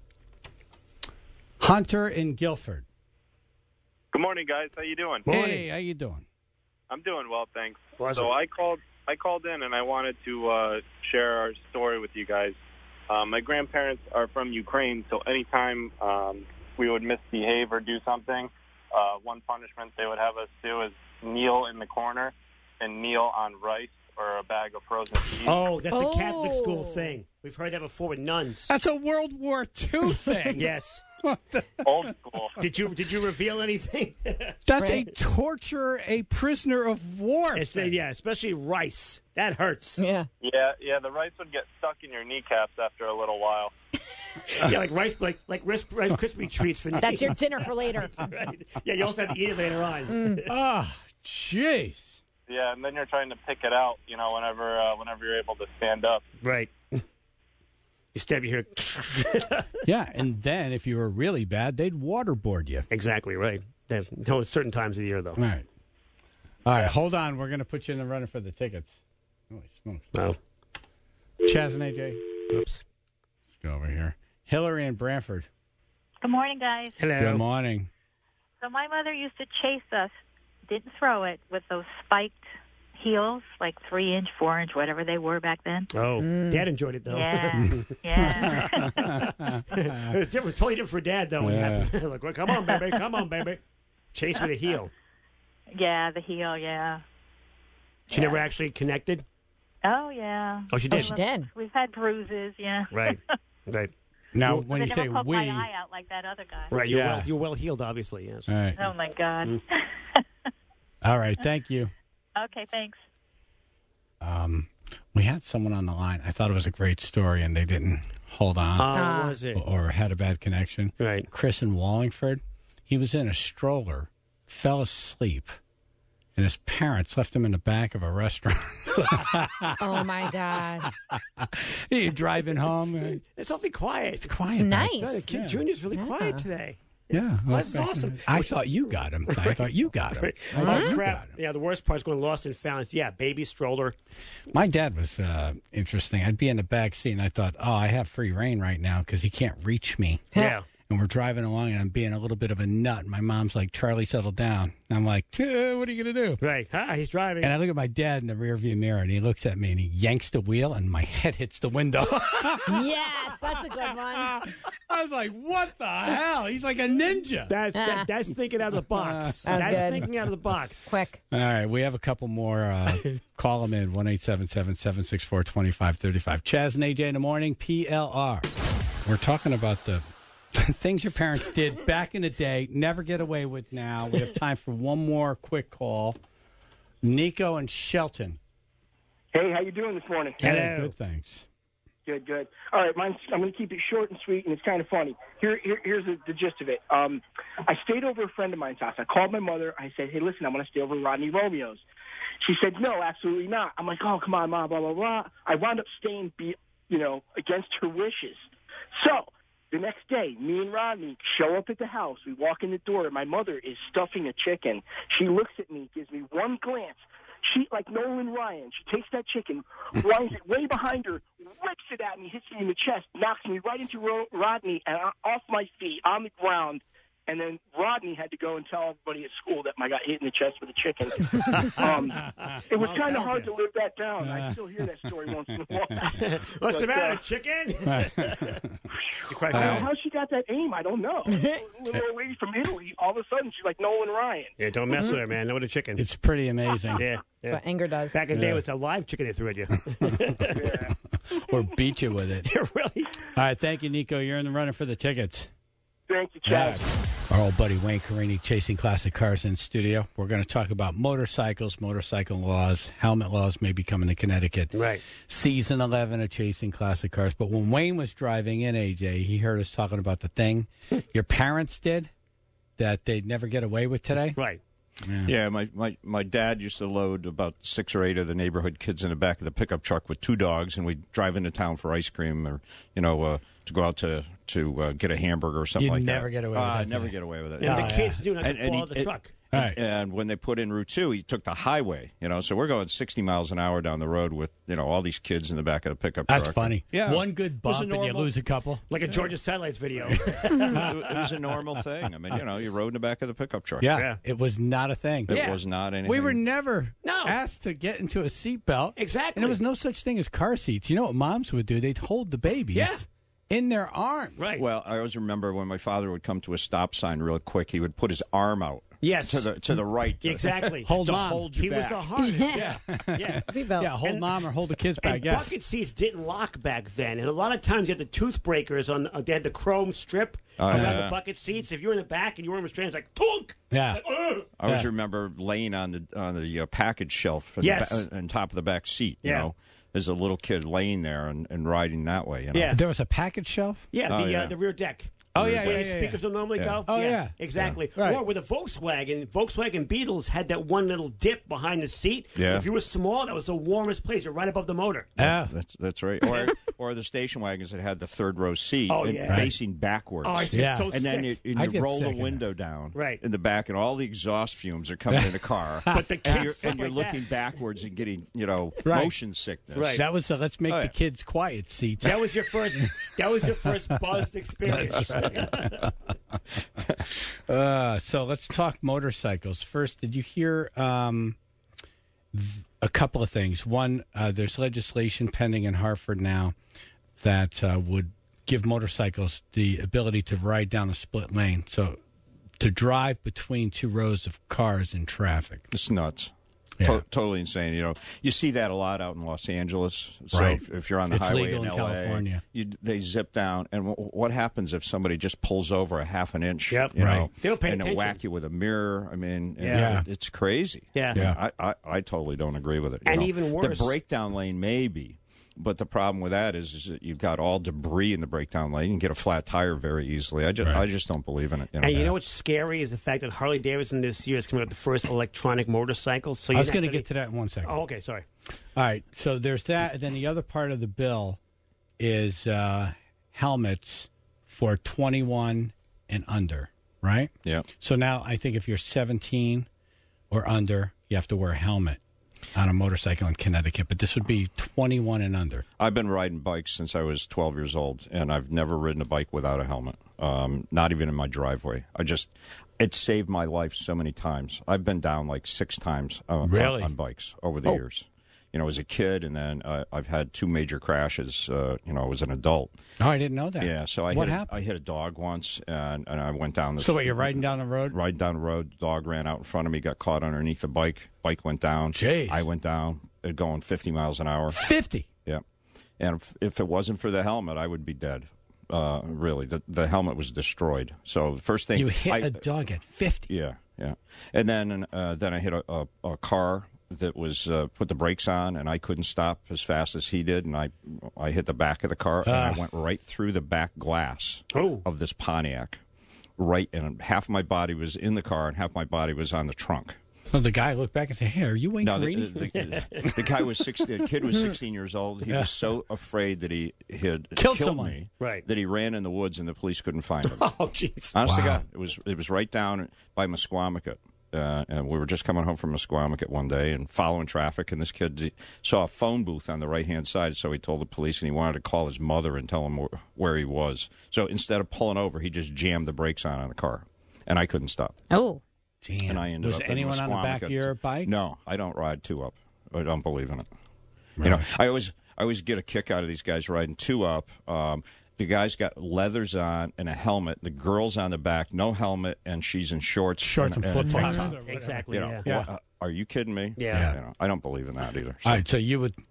Hunter in Guilford. Good morning, guys. How you doing? Hey, how you doing? I'm doing well, thanks. Pleasure. So I called. I called in and I wanted to uh, share our story with you guys. Um, my grandparents are from Ukraine, so anytime um, we would misbehave or do something, uh, one punishment they would have us do is kneel in the corner and kneel on rice or a bag of frozen cheese. Oh, that's a Catholic Oh. school thing. We've heard that before with nuns. That's a World War Two thing. Yes. Old school. Did you did you reveal anything? That's a Right. torture, a prisoner of war. It's, thing. yeah, especially rice. That hurts. Yeah. Yeah, yeah. The rice would get stuck in your kneecaps after a little while. Yeah, like rice, like like Rice, rice Krispie treats for That's your night. dinner for later. Right. Yeah, you also have to eat it later on. Ah, jeez. Yeah, and then you're trying to pick it out, you know, whenever uh, whenever you're able to stand up. Right. You stab your hair. Yeah, and then if you were really bad, they'd waterboard you. Exactly right. They- No, certain times of the year though. All right. All right, hold on. We're going to put you in the running for the tickets. Holy smokes. Oh, Chaz and A J, oops. let's go over here. Hillary and Branford. Good morning, guys. Hello. Good morning. So my mother used to chase us, didn't throw it, with those spiked heels, like three inch, four inch, whatever they were back then. Oh, Dad enjoyed it though. Yeah, yeah. It was different, totally different for Dad though. When Yeah. it happened. Like, well, come on, baby, come on, baby. Chase with a heel. Yeah, the heel, yeah. She never actually connected. Oh, yeah. Oh, she Oh, did. she did. We've had bruises, yeah. Right, right, Now, Well, when they you never say poked we, my eye out like that other guy. right. You're Yeah. well, you're well healed, obviously. Yes. all right, Oh, my God. all right, thank you. Okay, thanks. Um, we had someone on the line. I thought it was a great story, and they didn't hold on Oh, Ah. was it? or had a bad connection. Right. Chris in Wallingford, he was in a stroller, fell asleep, and his parents left him in the back of a restaurant. Oh, my God. You're driving home. uh, It's awfully quiet. It's quiet. It's back nice. Yeah, the kid Yeah. Junior's really Yeah. quiet today. Yeah, Well, that's awesome. I thought you got him. I thought you got him. Right. I thought Oh you crap! got him. Yeah, the worst part is going lost and found. Yeah, baby stroller. My dad was uh, interesting. I'd be in the back seat, and I thought, oh, I have free reign right now because he can't reach me. Yeah. And we're driving along, and I'm being a little bit of a nut. And my mom's like, Charlie, settle down. And I'm like, eh, what are you going to do? Right. Ah, he's driving. And I look at my dad in the rearview mirror, and he looks at me, and he yanks the wheel, and my head hits the window. Yes, that's a good one. I was like, what the hell? He's like a ninja. That's that, that's thinking out of the box. That was That's good. thinking out of the box. Quick. All right, we have a couple more. Uh, call them in, one eight seven seven, seven six four, two five three five. Chaz and A J in the morning, P L R. We're talking about the things your parents did back in the day, never get away with now. We have time for one more quick call. Nico and Shelton. Hey, how you doing this morning? Hey, good, thanks. Good, good. All right, mine's, I'm going to keep it short and sweet, and it's kind of funny. Here, here here's the, the gist of it. Um, I stayed over a friend of mine's house. I called my mother. I said, hey, listen, I'm going to stay over at Rodney Romeo's. She said, no, absolutely not. I'm like, oh, come on, Mom, blah, blah, blah. I wound up staying, be, you know, against her wishes. So the next day, me and Rodney show up at the house. We walk in the door, and my mother is stuffing a chicken. She looks at me, gives me one glance. She, like Nolan Ryan, she takes that chicken, winds it way behind her, whips it at me, hits me in the chest, knocks me right into Ro- Rodney and off my feet on the ground. And then Rodney had to go and tell everybody at school that I got hit in the chest with a chicken. um, it was kind of hard to live that down. I still hear that story once in a while. What's but, the matter, uh, chicken? you quite uh, how she got that aim, I don't know. A little old lady from Italy, all of a sudden she's like Nolan Ryan. Yeah, don't mess with her, man. No with a chicken. It's pretty amazing. Yeah, yeah. That's what anger does. Back in the day, Yeah. it was a live chicken they threw at you. Or beat you with it. Really? All right, thank you, Nico. You're in the running for the tickets. Thank you, Chad. Our old buddy Wayne Carini, Chasing Classic Cars in studio. We're going to talk about motorcycles, motorcycle laws, helmet laws may be coming to Connecticut. Right. Season eleven of Chasing Classic Cars. But when Wayne was driving in, A J, he heard us talking about the thing your parents did that they'd never get away with today. Right. Yeah. Yeah, my, my, my dad used to load about six or eight of the neighborhood kids in the back of the pickup truck with two dogs, and we'd drive into town for ice cream or, you know, uh, to go out to to uh, get a hamburger or something You'd like that. never get away with uh, that never thing. get away with it. And the kids do not And- and follow he- the it- truck. Right. And when they put in Route two, he took the highway, you know, so we're going sixty miles an hour down the road with, you know, all these kids in the back of the pickup That's truck. funny. Yeah. One good It was bump a and you normal- lose a couple. Like a Georgia Satellites video. it was a normal thing. I mean, you know, you rode in the back of the pickup truck. Yeah, Yeah. it was not a thing. It was not anything. We were never No. asked to get into a seatbelt. Exactly. And there was no such thing as car seats. You know what moms would do? They'd hold the babies Yeah. in their arms. Right. Well, I always remember when my father would come to a stop sign real quick, he would put his arm out. Yes. To the to the right. to- Exactly. Hold to mom. hold you He was back. the hardest. Yeah. Yeah. Seatbelt. Yeah, hold And- mom or hold the kids back. And Yeah. bucket seats didn't lock back then, and a lot of times you had the tooth breakers on. Uh, they had the chrome strip Oh, around yeah. the bucket seats. If you were in the back and you were restrained, it's like tunk. Yeah. Like, ugh. I always Yeah. remember laying on the on the uh, package shelf in Yes. the ba- on top of the back seat, you Yeah. know, as a little kid laying there and, and riding that way, you know. Yeah. There was a package shelf? Yeah, Oh, the yeah. Uh, the rear deck. Oh, yeah, Where yeah, the yeah, speakers yeah. will normally Yeah. go. Oh, yeah. exactly. Yeah. Right. Or with a Volkswagen, Volkswagen Beetles had that one little dip behind the seat. Yeah. If you were small, that was the warmest place. You're right above the motor. Yeah. That's that's right. Or or the station wagons that had the third row seat Oh, and yeah. facing backwards. Oh, it's Yeah. so and then you, sick. and I'd you get roll the sick of window down Right. in the back, and all the exhaust fumes are coming in the car. But the and kids you're, slept and you're like looking that. backwards and getting, you know, Right. motion sickness. Right. That was a let's make Oh, the yeah. kids quiet seats. That was your first. That was your first buzzed experience. Uh, so let's talk motorcycles. First, did you hear um, th- a couple of things? One, uh, there's legislation pending in Hartford now that uh, would give motorcycles the ability to ride down a split lane. So to drive between two rows of cars in traffic. It's nuts. Yeah. To- totally insane. You know, you see that a lot out in Los Angeles. So Right. if, if you're on the It's highway legal in, in L A, California. You, they zip down, and w- what happens if somebody just pulls over a half an inch? Yep. you Right. know, They don't pay and they attention. whack you with a mirror. I mean, and Yeah. it- it's crazy. Yeah. I, mean, Yeah. I, I, I totally don't agree with it. you And know. even worse- the breakdown lane maybe. But the problem with that is, is that you've got all debris in the breakdown lane. You can get a flat tire very easily. I just, Right. I just don't believe in it. You know? And you know what's scary is the fact that Harley Davidson this year is coming out with the first electronic motorcycle. So I you're was not going to gonna- get to that in one second. Oh, okay, sorry. All right. So there's that. And then the other part of the bill is uh, helmets for twenty-one and under, right? Yeah. So now I think if you're seventeen or under, you have to wear a helmet on a motorcycle in Connecticut. But this would be twenty-one and under. I've been riding bikes since I was twelve years old, and I've never ridden a bike without a helmet, um, not even in my driveway. I just, it saved my life so many times. I've been down like six times uh, Really? on, on bikes over the Oh. years. You know, as a kid, and then uh, I've had two major crashes, uh, you know, as an adult. Oh, I didn't know that. Yeah, so I What hit a, happened? I hit a dog once, and, and I went down the So what, you're riding down the road? Riding down the road, dog ran out in front of me, got caught underneath the bike. Bike went down. Jeez. I went down, uh, going fifty miles an hour. fifty. Yeah. And if, if it wasn't for the helmet, I would be dead. Uh, really, the the helmet was destroyed. So the first thing You hit I, a dog at fifty. Yeah, yeah. And then uh, then I hit a, a, a car that was uh, put the brakes on, and I couldn't stop as fast as he did, and I I hit the back of the car, and Ah. I went right through the back glass Oh. of this Pontiac. Right, and half of my body was in the car, and half my body was on the trunk. So the guy looked back and said, "Hey, are you Wayne No, the, Carini?" the, the, the guy was sixteen. The kid was sixteen years old. He Yeah. was so afraid that he had Killed killed someone. me, Right. that he ran in the woods and the police couldn't find him. Oh, jeez. Honest to Wow. God, it was it was right down by Musquamacut. Uh, and we were just coming home from Musquamacut one day and following traffic, and this kid d- saw a phone booth on the right-hand side, so he told the police, and he wanted to call his mother and tell him wh- where he was. So instead of pulling over, he just jammed the brakes on on the car, and I couldn't stop. Oh. Damn. And I ended Was up in anyone on the back of Musquamacut. your bike? No, I don't ride two up. I don't believe in it. You know, I always I always get a kick out of these guys riding two up. Um, the guy's got leathers on and a helmet. The girl's on the back, no helmet, and she's in shorts, Shorts and a flip-flops. tank top. or whatever. Exactly. You know, Yeah. Yeah. what- uh, are you kidding me? Yeah. Yeah. You know, I don't believe in that either. So- All right, so you would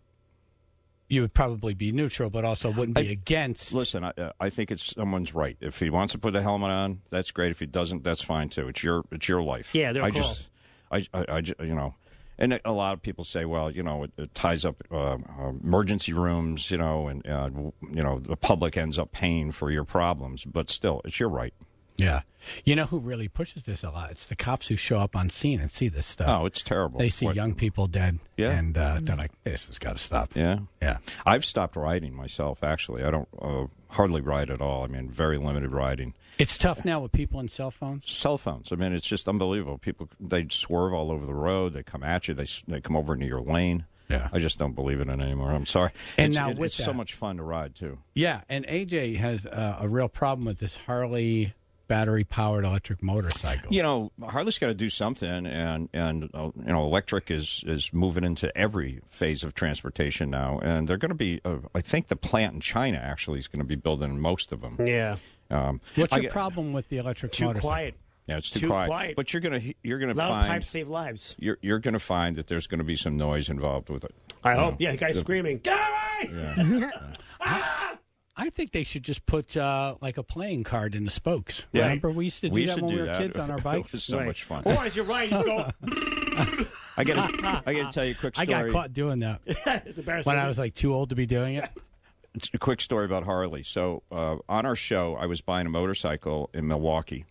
you would probably be neutral, but also wouldn't be I- against. Listen, I, uh, I think it's someone's right. If he wants to put the helmet on, that's great. If he doesn't, that's fine too. It's your it's your life. Yeah, they're I cool. just, I, I, I ju- you know, and a lot of people say, well, you know, it, it ties up uh, uh, emergency rooms, you know, and uh, you know, the public ends up paying for your problems. But still, it's your right. Yeah. You know who really pushes this a lot? It's the cops who show up on scene and see this stuff. Oh, it's terrible. They see What- young people dead, Yeah. and uh, they're like, "This has got to stop." Yeah, Yeah. I've stopped riding myself. Actually, I don't uh, hardly ride at all. I mean, very limited riding. It's tough now with people and cell phones. Cell phones. I mean, it's just unbelievable. People they swerve all over the road. They come at you. They s- they come over into your lane. Yeah. I just don't believe in it anymore. I'm sorry. And it's, now it- with it's so that- much fun to ride too. Yeah, and A J has uh, a real problem with this Harley battery-powered electric motorcycle. You know, Harley's got to do something, and and uh, you know, electric is is moving into every phase of transportation now, and they're going to be. Uh, I think the plant in China actually is going to be building most of them. Yeah. Um, What's I your get- problem with the electric Too motorcycle? quiet. Yeah, it's too, Too quiet. quiet. But you're gonna you're gonna A lot of find pipes save lives. you're you're gonna find that there's going to be some noise involved with it. I You hope. know, Yeah, the guy's the- screaming. Get away! Yeah. I think they should just put uh, like a playing card in the spokes. Yeah. Remember, we used to do We used that to when do we were that. kids on our It bikes. was so much fun. Or as you're riding, you go. I got I got to tell you a quick I story. got caught doing that It's embarrassing. when I was like too old to be doing it. It's a quick story about Harley. So uh, on our show, I was buying a motorcycle in Milwaukee,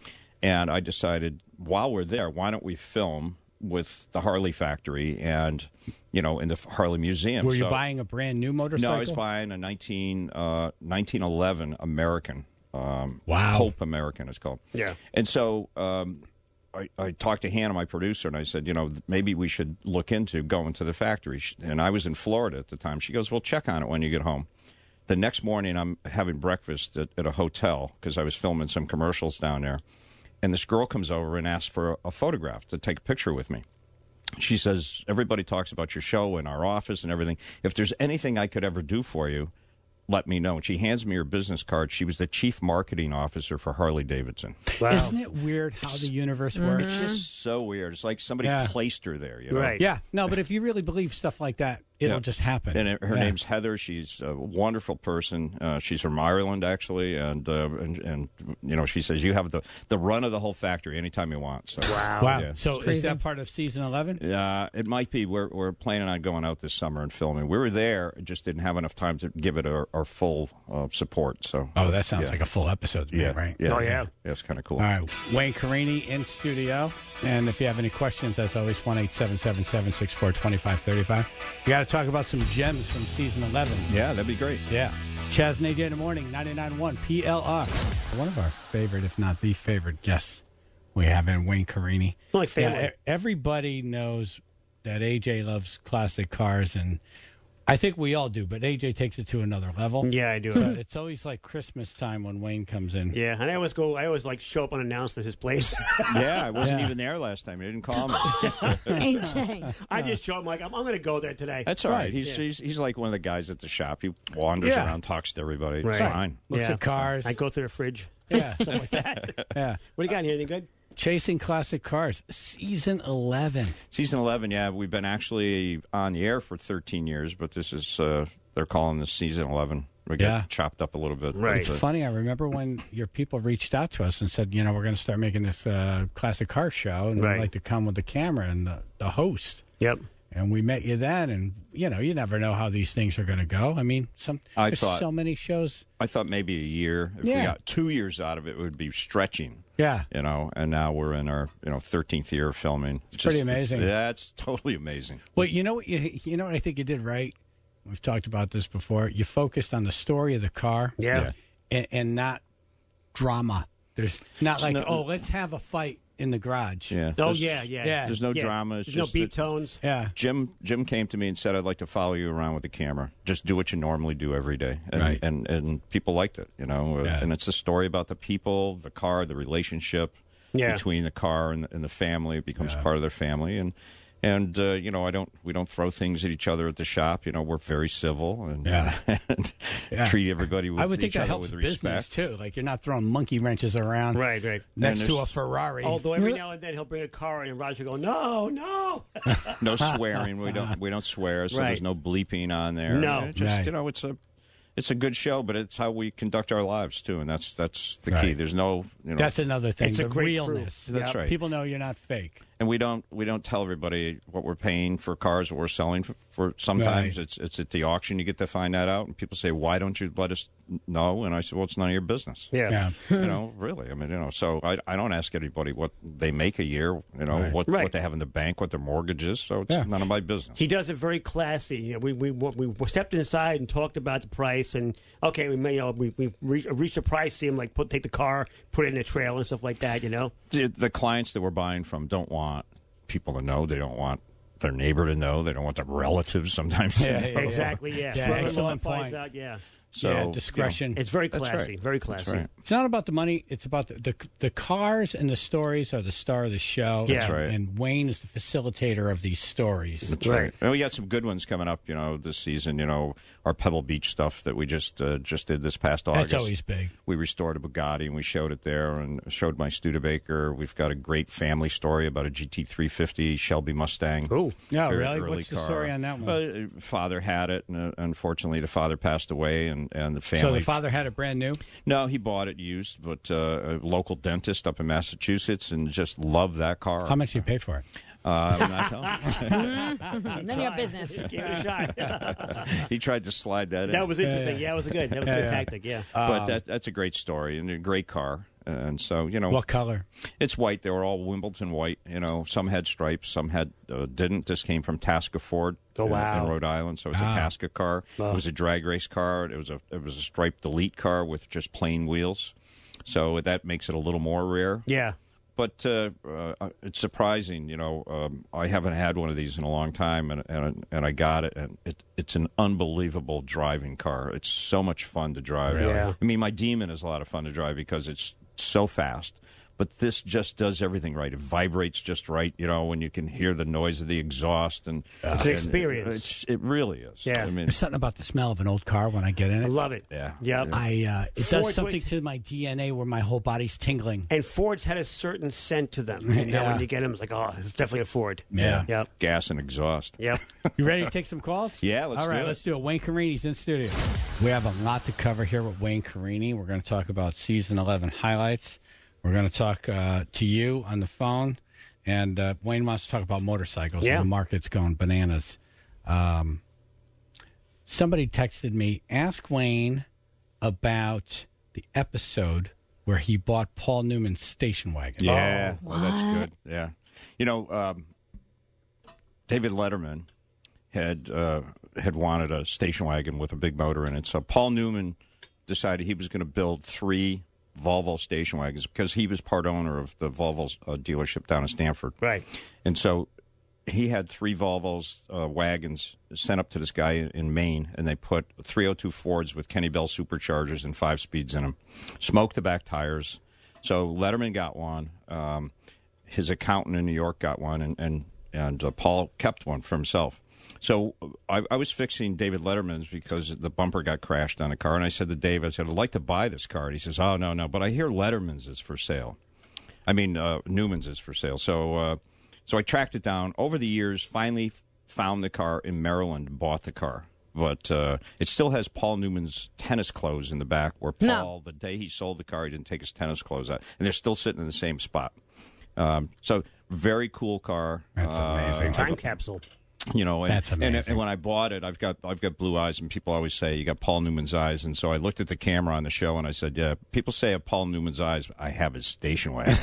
and I decided while we're there, why don't we film with the Harley factory and you know in the Harley Museum? Were you So- buying a brand new motorcycle? No, I was buying a nineteen, uh, nineteen eleven American. Um, Wow. Hope American, it's called. Yeah. And so um, I, I talked to Hannah, my producer, and I said, you know, maybe we should look into going to the factory. She- And I was in Florida at the time. She goes, well, check on it when you get home. The next morning, I'm having breakfast at, at a hotel because I was filming some commercials down there. And this girl comes over and asks for a, a photograph to take a picture with me. She says, everybody talks about your show in our office and everything. If there's anything I could ever do for you, let me know. And she hands me her business card. She was the chief marketing officer for Harley Davidson. Wow. Isn't it weird how the universe works? It's just so weird. It's like somebody Yeah. placed her there. You know? Right. Yeah, no, but if you really believe stuff like that, it'll Yeah. just happen. And it, her Yeah. name's Heather. She's a wonderful person. Uh, she's from Ireland, actually, and, uh, and and you know she says you have the, the run of the whole factory anytime you want. So Wow. Wow. Yeah. So is that part of season eleven? Uh, it might be. We're we're planning on going out this summer and filming. We were there, just didn't have enough time to give it our, our full uh, support. So Oh, that sounds yeah. like a full episode to me, yeah, right? yeah, Oh, yeah. yeah, it's kind of cool. All right, Wayne Carini in studio. And if you have any questions, as always, one eight seven seven seven six four two five three five. We got to talk about some gems from season eleven. Yeah, that'd be great. Yeah. Chaz and A J in the morning, ninety-nine point one P L R. One of our favorite, if not the favorite guests we have in Wayne Carini. Like family. Yeah, e- everybody knows that A J loves classic cars, and I think we all do, but A J takes it to another level. Yeah, I do. So it's always like Christmas time when Wayne comes in. Yeah, and I always go. I always like show up unannounced at his place. Yeah, I wasn't Yeah. even there last time. You didn't call me. A J. I just show up. I'm like, I'm, I'm going to go there today. That's all right. Right, He's, yeah. he's he's like one of the guys at the shop. He wanders Yeah. around, talks to everybody. It's Right. fine. Looks Yeah. at cars. I go through the fridge. Yeah. Stuff like that. Yeah. What do you got in here? Anything good? Chasing Classic Cars, season eleven. Season eleven, yeah, we've been actually on the air for thirteen years, but this is, uh, they're calling this season eleven. We get Yeah. chopped up a little bit. It's But, uh, funny. I remember when your people reached out to us and said, you know, we're going to start making this uh, classic car show, and Right. we'd like to come with the camera and the, the host. Yep. And we met you then, and you know, you never know how these things are going to go. I mean, some I there's thought- so many shows. I thought maybe a year. If we Yeah. got two years out of it, it would be stretching. Yeah. You know, and now we're in our you know thirteenth year of filming. It's pretty amazing. That's totally amazing. Well, you know what you you know what I think you did right. We've talked about this before. You focused on the story of the car, Yeah. Yeah. and, and not drama. There's not It's like, no- oh, let's have a fight in the garage. Yeah. Oh, There's- yeah, yeah. Yeah. There's no Yeah. drama. It's There's no just beat that- tones. Yeah. Jim Jim came to me and said, "I'd like to follow you around with the camera. Just do what you normally do every day." And Right. and, and people liked it, you know. Uh, Yeah. And it's a story about the people, the car, the relationship Yeah. between the car and the, and the family. It becomes part of their family, and and uh, you know, I don't we don't throw things at each other at the shop. You know, we're very civil and, Yeah. and Yeah. treat everybody with I would think each that other helps with business respect. too. Like you're not throwing monkey wrenches around Right, right. next And to a there's- Ferrari. Although every now and then he'll bring a car in and Roger will go, no, no. No swearing. We don't we don't swear, so Right. there's no bleeping on there. No. It just Right. you know, it's a it's a good show, but it's how we conduct our lives too, and that's that's the key. Right. There's no you know That's another thing. It's a the great crew. realness. That's Yep. right. People know you're not fake. And we don't we don't tell everybody what we're paying for cars, what we're selling for. for sometimes Right. it's it's at the auction you get to find that out, and people say, "Why don't you let us know?" And I said, "Well, it's none of your business." Yeah. Yeah. You know, really. I mean, you know, so I, I don't ask anybody what they make a year, you know, Right. what Right. what they have in the bank, what their mortgage is. So it's Yeah. none of my business. He does it very classy. You know, we, we we we stepped inside and talked about the price, and okay, we may you know, we we reached, reached a price. See him like put take the car, put it in a trailer and stuff like that. You know, the, the clients that we're buying from don't want people to know. They don't want their neighbor to know. They don't want their relatives sometimes to Yeah, know. yeah, yeah. exactly. Yeah, Yeah, Brother-in-law excellent finds point. out. Yeah, So Yeah, you know, discretion. it's very That's classy. right. Very That's classy. right. It's not about the money. It's about the, the the cars and the stories are the star of the show. That's right. And Wayne is the facilitator of these stories. That's Right. right. And we got some good ones coming up, you know, this season. You know, our Pebble Beach stuff that we just uh, just did this past August. That's always big. We restored a Bugatti and we showed it there, and showed my Studebaker. We've got a great family story about a G T three fifty Shelby Mustang. Cool. Yeah, Very really? early What's the car. story on that one? Uh, father had it, and uh, unfortunately, the father passed away, and, and the family. So the father had it brand new? No, he bought it used, but uh, a local dentist up in Massachusetts, and just loved that car. How much did you pay for it? Uh, I'm not telling. None of your business. Give it a shot. He tried to slide that in. That was interesting. Yeah, it was a good. That was a Yeah, good yeah. tactic. Yeah. but that, that's a great story and a great car. And so, you know, What color? it's white. They were all Wimbledon white. You know, some had stripes, some had uh, didn't. This came from Tasca Ford Oh, uh, wow. in Rhode Island, so it's Wow. a Tasca car. Wow. It was a drag race car. It was a it was a striped Elite car with just plain wheels. So that makes it a little more rare. Yeah. But uh, uh, it's surprising, you know. Um, I haven't had one of these in a long time, and and, and I got it, and it, it's an unbelievable driving car. It's so much fun to drive. Really? Yeah. I mean, my Demon is a lot of fun to drive because it's so fast. But this just does everything right. It vibrates just right, you know, when you can hear the noise of the exhaust, and It's an and experience. It's, it really is. Yeah. I mean, There's something about the smell of an old car when I get in I it. love it. yeah. Yep. I uh, it Ford's does something with- to my D N A where my whole body's tingling. And Fords had a certain scent to them. And now Yeah. when you get them, it's like, oh, it's definitely a Ford. Yeah. Yep. Gas and exhaust. Yep. You ready to take some calls? Yeah, let's All right, do it. let's do it. Wayne Carini's in studio. We have a lot to cover here with Wayne Carini. We're going to talk about season eleven highlights. We're going to talk uh, to you on the phone, and uh, Wayne wants to talk about motorcycles. Yeah. And the market's going bananas. Um, somebody texted me, ask Wayne about the episode where he bought Paul Newman's station wagon. Yeah, well, that's good. Yeah, you know, um, David Letterman had uh, had wanted a station wagon with a big motor in it, so Paul Newman decided he was going to build three Volvo station wagons because he was part owner of the Volvo uh, dealership down in Stamford. Right. And so he had three Volvo's uh, wagons sent up to this guy in, in Maine, and they put three oh two Fords with Kenny Bell superchargers and five speeds in them, smoked the back tires. So Letterman got one. Um, his accountant in New York got one, and and, and uh, Paul kept one for himself. So I, I was fixing David Letterman's because the bumper got crashed on the car, and I said to Dave, I said, I'd like to buy this car. And he says, oh, no, no, but I hear Letterman's is for sale. I mean, uh, Newman's is for sale. So uh, so I tracked it down. Over the years, finally found the car in Maryland, bought the car. but uh, it still has Paul Newman's tennis clothes in the back. Where No. Paul, the day he sold the car, he didn't take his tennis clothes out, and they're still sitting in the same spot. Um, so very cool car. That's amazing. Uh, Time capsule. You know, and, That's and, amazing. and when I bought it, I've got I've got blue eyes, and people always say you got Paul Newman's eyes. And so I looked at the camera on the show, and I said, "Yeah, people say I have Paul Newman's eyes. I have his station wagon."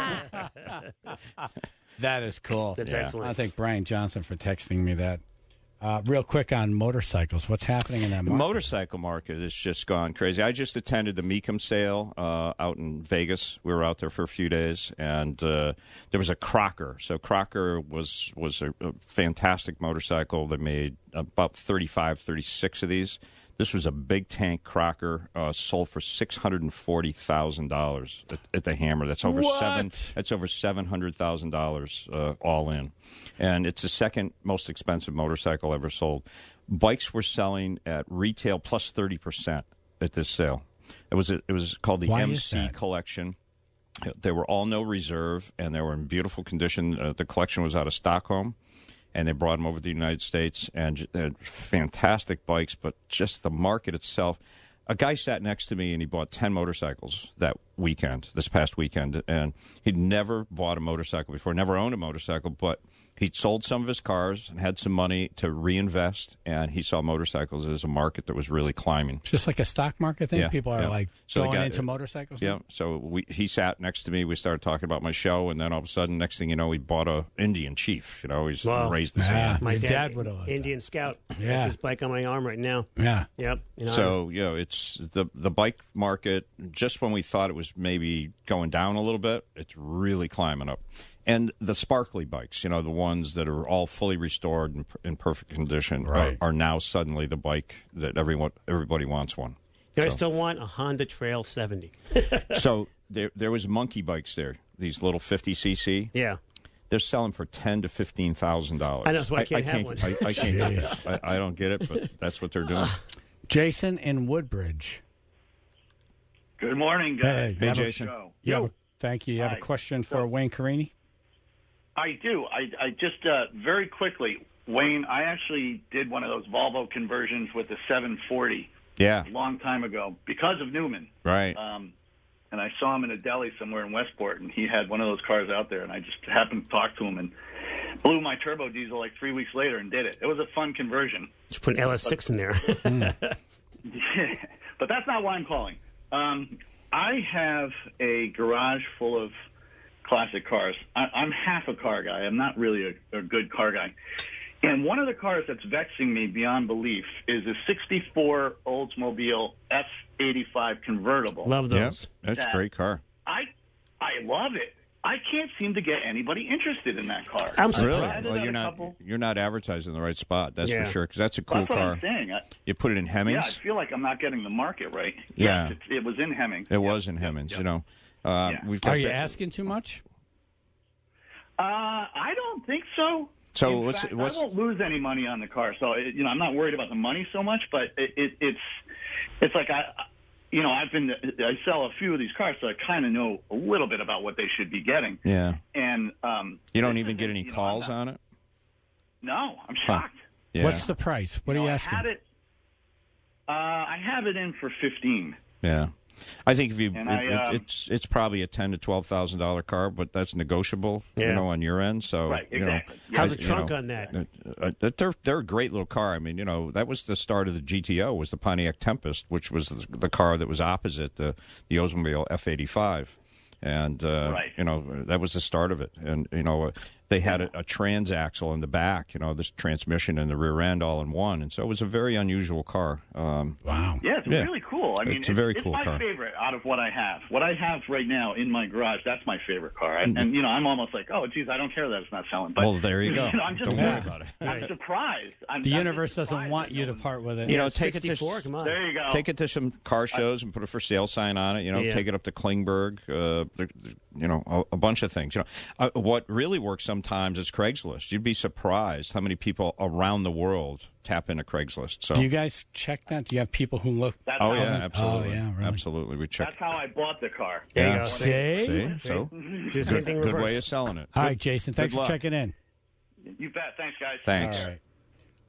That is cool. That's Yeah. excellent. I thank Brian Johnson for texting me that. Uh, real quick on motorcycles, what's happening in that The market? motorcycle market has just gone crazy. I just attended the Mecum sale uh, out in Vegas. We were out there for a few days, and uh, there was a Crocker. So Crocker was was a, a fantastic motorcycle. They made about thirty-five, thirty-six of these. This was a big tank Crocker, uh, sold for six hundred and forty thousand dollars at, at the Hammer. That's over What? seven. That's over seven hundred thousand uh, dollars all in, and it's the second most expensive motorcycle ever sold. Bikes were selling at retail plus thirty percent at this sale. It was a, it was called the Why M is C that? collection. They were all no reserve, and they were in beautiful condition. Uh, the collection was out of Stockholm, and they brought them over to the United States, and j- uh, fantastic bikes, but just the market itself. A guy sat next to me, and he bought ten motorcycles that weekend, this past weekend, and he'd never bought a motorcycle before, never owned a motorcycle, but he'd sold some of his cars and had some money to reinvest, and he saw motorcycles as a market that was really climbing. It's just like a stock market thing. Yeah, People are yeah. like So the going guy- into motorcycles. Yeah, now? so we he sat next to me. We started talking about my show, and then all of a sudden, next thing you know, he bought a Indian Chief. You know, he's Wow. raised his Yeah. hand. My Your dad, dad would've liked Indian Scout. Yeah. That's his bike on my arm right now. Yeah. Yep. You know, So you know, it's the the bike market. Just when we thought it was maybe going down a little bit, it's really climbing up. And the sparkly bikes, you know, the ones that are all fully restored and in perfect condition, Right. are, are now suddenly the bike that everyone everybody wants one. I So- still want a Honda Trail seventy. So there there was monkey bikes there. These little fifty c c. Yeah. They're selling for ten to fifteen thousand dollars. I know, that's why I can't have one. I, I can't get Jeez. that. I, I don't get it, but that's what they're doing. Jason in Woodbridge. Good morning, Hey, guys. you have a- Jason. Show. You have a- thank you. You have Hi. a question for Wayne Carini? I do. I, I just uh, very quickly, Wayne. I actually did one of those Volvo conversions with the seven forty Yeah, a long time ago because of Newman. right. Um, and I saw him in a deli somewhere in Westport, and he had one of those cars out there, and I just happened to talk to him and blew my turbo diesel like three weeks later and did it. It was a fun conversion. Just put an L S six in there. But that's not why I'm calling. Um, I have a garage full of classic cars. I, I'm half a car guy. I'm not really a, a good car guy. And one of the cars that's vexing me beyond belief is a sixty-four Oldsmobile F eighty-five convertible. Love Yeah, those. that's a That- great car. I I love it. I can't seem to get anybody interested in that car. I'm I've surprised. Really? had it Well, at you're a not couple- you're not advertising in the right spot. That's Yeah. for sure. Because that's a cool That's what car. I'm saying. I, You put it in Hemmings. yeah, I feel like I'm not getting the market right. Yeah. Yes, it, it was in Hemmings. It was in Hemmings. You know, uh, Yeah. we've got Are you that- asking too much? Uh, I don't think so. So In what's- fact, what's- I won't lose any money on the car, so it, you know I'm not worried about the money so much. But it, it, it's it's like I, you know, I've been I sell a few of these cars, so I kind of know a little bit about what they should be getting. Yeah. And um, You don't this even is get it, any you know, calls I'm not- on it. No, I'm Huh. shocked. Yeah. What's the price? What You are know, you I asking? had it. Uh, I have it in for fifteen. Yeah. I think if you, And it, I, it- um, it's it's probably a ten to twelve thousand dollar car, but that's negotiable, you Yeah. know, on your end. So, Right, you know, exactly. How's I- the you trunk know, on that? uh, uh, they're they're a great little car. I mean, you know, that was the start of the G T O. Was the Pontiac Tempest, which was the, the car that was opposite the the Oldsmobile F eighty-five, and uh, Right. you know that was the start of it. And you know, uh, they had a, a transaxle in the back, you know, this transmission and the rear end all in one, and so it was a very unusual car. Um, Wow. Yeah, it's Yeah. really cool. I mean, It's a very cool my car. favorite out of what I have. What I have right now in my garage, that's my favorite car. And, and you know, I'm almost like, oh, geez, I don't care that it's not selling. But Well, there you go. know, I'm just Don't worry about it. I'm surprised. I'm, The I'm universe just doesn't surprised want that you no to one- part with it. You know, Yeah, take it to sixty-four, come on. There you go. Take it to some car shows and put a for sale sign on it. You know, Yeah. take it up to Klingberg. Uh, there- there- you know, a, a bunch of things. You know, uh, what really works sometimes is Craigslist. You'd be surprised how many people around the world tap into Craigslist. So, Do you guys check that? Do you have people who look? That's oh how, yeah, absolutely, Oh, yeah, really. absolutely. We check. That's how I bought the car. There you Yeah. go. See? See, so Do the same good, thing good reverse. way of selling it. All Good- right, Jason. Thanks good for luck. checking in. You bet. Thanks, guys. Thanks. All right.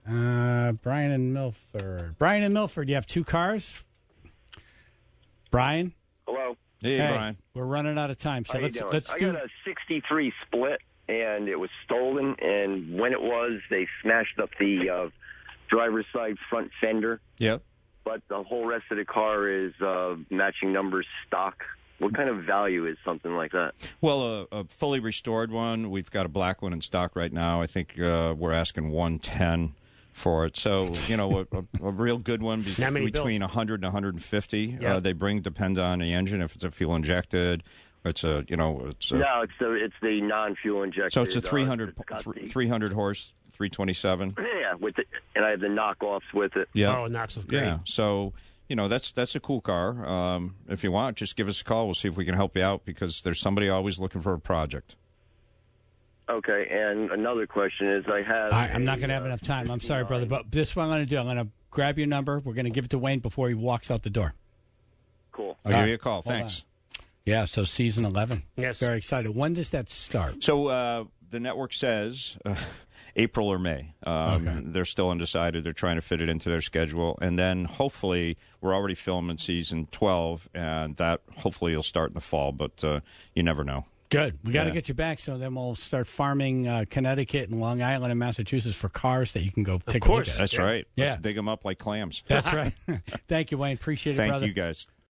Uh, Brian and Milford. Brian and Milford, you have two cars? Brian? Hello. Hey, Hey, Brian. We're running out of time, so How you let's doing? let's I do. got a sixty-three Split, and it was stolen. And when it was, they smashed up the uh, driver's side front fender. Yep. But the whole rest of the car is uh, matching numbers stock. What kind of value is something like that? Well, a, a fully restored one. We've got a black one in stock right now. I think uh, we're asking one ten for it. So, you know, a, a, a real good one be- How many between built? one hundred and one hundred fifty. Yeah. Uh, they bring depend on the engine. If it's a fuel injected, it's a you know it's a, No, it's the it's the non-fuel injected. so it's a uh, three hundred it's got the- three hundred horse three twenty-seven. Yeah, with the, and I have the knockoffs with it. Yeah. Oh, knocks off great. Yeah. So, you know, that's that's a cool car. Um, if you want, just give us a call. We'll see if we can help you out because there's somebody always looking for a project. Okay, and another question is, I have. All right, I'm not a, going to have uh, enough time. I'm sorry, brother, but this is what I'm going to do. I'm going to grab your number. We're going to give it to Wayne before he walks out the door. Cool. I'll All give right. you a call. Hold Thanks. Yeah, so season eleven. Yes. Very excited. When does that start? So uh, the network says uh, April or May. Um, Okay. They're still undecided. They're trying to fit it into their schedule. And then hopefully we're already filming season twelve, and that hopefully will start in the fall, but uh, you never know. Good. We got to Yeah. get you back, so then we'll start farming uh, Connecticut and Long Island and Massachusetts for cars that you can go take a look course. at. That's right. Yeah. Let's dig them up like clams. That's right. Thank you, Wayne. Appreciate it, Thank brother. you, guys.